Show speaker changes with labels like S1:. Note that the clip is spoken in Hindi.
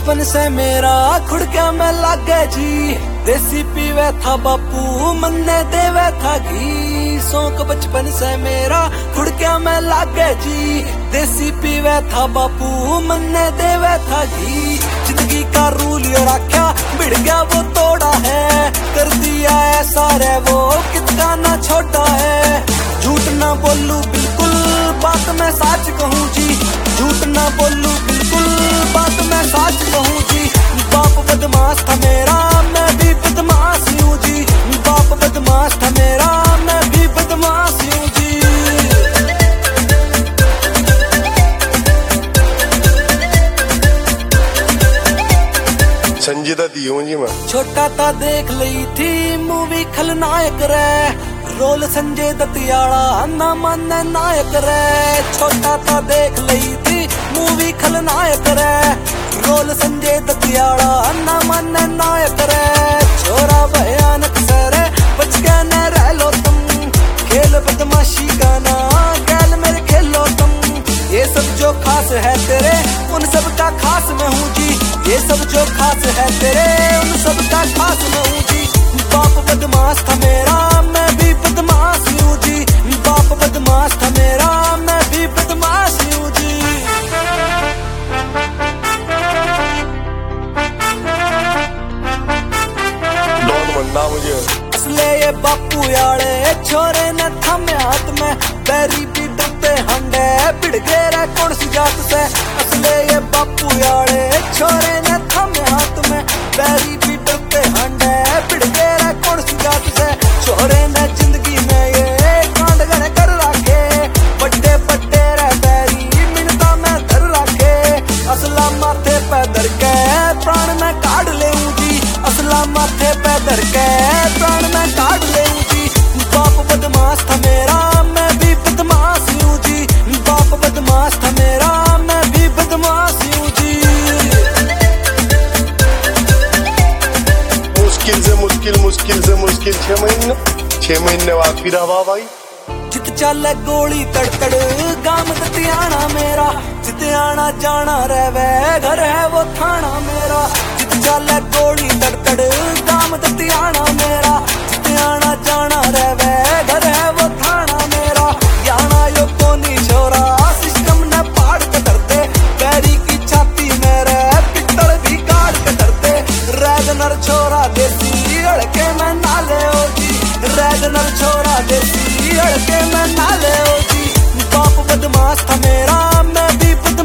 S1: बचपन से मेरा खुड़का में लागे जी। देसी पीवे था बापू मन्ने देवे था घी। शौक बचपन से मेरा खुड़का में लागे जी। देसी पीवे था बापू मन्ने देवे था घी। जिंदगी का रूल ये रखा बिड़ गया वो तोड़ा है। कर दिया ऐसा रे वो कितना ना छोटा है। झूठ ना बोलू बिल्कुल बात मैं सच कहूँ जी। झूठ ना बोलू बिल्कुल बात मैं सच कहूँ जी। बाप बदमाश था मेरा मैं भी बदमाश हूँ जी। बाप बदमाश था मेरा मैं भी बदमाश हूँ जी।
S2: संजीदा दी हूँ जी मैं।
S1: छोटा था देख ली थी मूवी खलनायक रे। रोल संजय दत्तियाड़ा ना मन नायक रे। छोटा था देख ली थी मूवी खलनायक रे। रोल संजय दत्तियाड़ा ना मन नायक रे। छोरा भयानक सरे बच के न रह लो तुम। खेल बदमाशी का ना गैल मेरे खेलो तुम। ये सब जो खास है तेरे उन सब का खास मैं हूँ जी। ये सब जो खास है तेरे उन सब का खास मैं हूँ जी। बाप बदमाश था मेरा मैं भी बदमाश हूँ जी। बाप बदमाश था मेरा मैं भी बदमाश हूँ जी।
S2: डॉन बनना मुझे।
S1: असले ये बापू याले छोरे ने थमे हाथ में। बैरी भी डरते हंडे बिड़ गेरा कौन सी जात से। असले ये बापू याले छोरे ने थमे हाथ में। बैरी भी डरते हंडे बिड़ गेरा कौन सी जात से। छोरे ने जिंदगी में ये कांड गने कर रखे। बड्डे बड्डे रे बैरी मिनता में धर रखे। असला माथे पे धर के प्राण में काट ले जी। असला माथे पे धर के प्राण में काट ले जी। बाप बदमाश था मेरा मैं भी बदमाश हूँ जी। बाप बदमाश था मेरा मैं भी बदमाश हूँ जी।
S2: मुश्किल से मुश्किल 6 महीने बाद फिर हवा भाई।
S1: जित चल गोली तड़तड़ गाम दतियाना मेरा। जितियाना जाना रहवे घर है वो थाना मेरा। जित चल गोली तड़तड़ गाम दतियाना मेरा। जितियाना जाना रहवे घर है वो थाना मेरा। याना यो कोनी छोरा सिस्टम ने पाड़ के धरते। बैरी की छाती मेरे पित्तल भी काट के धरते। रैगनर छोरा देसी अड़के में नाले हो जी। रैगनर छोरा देसी अड़के में नाले हो जी। बाप बदमाश था मेरा मैं भी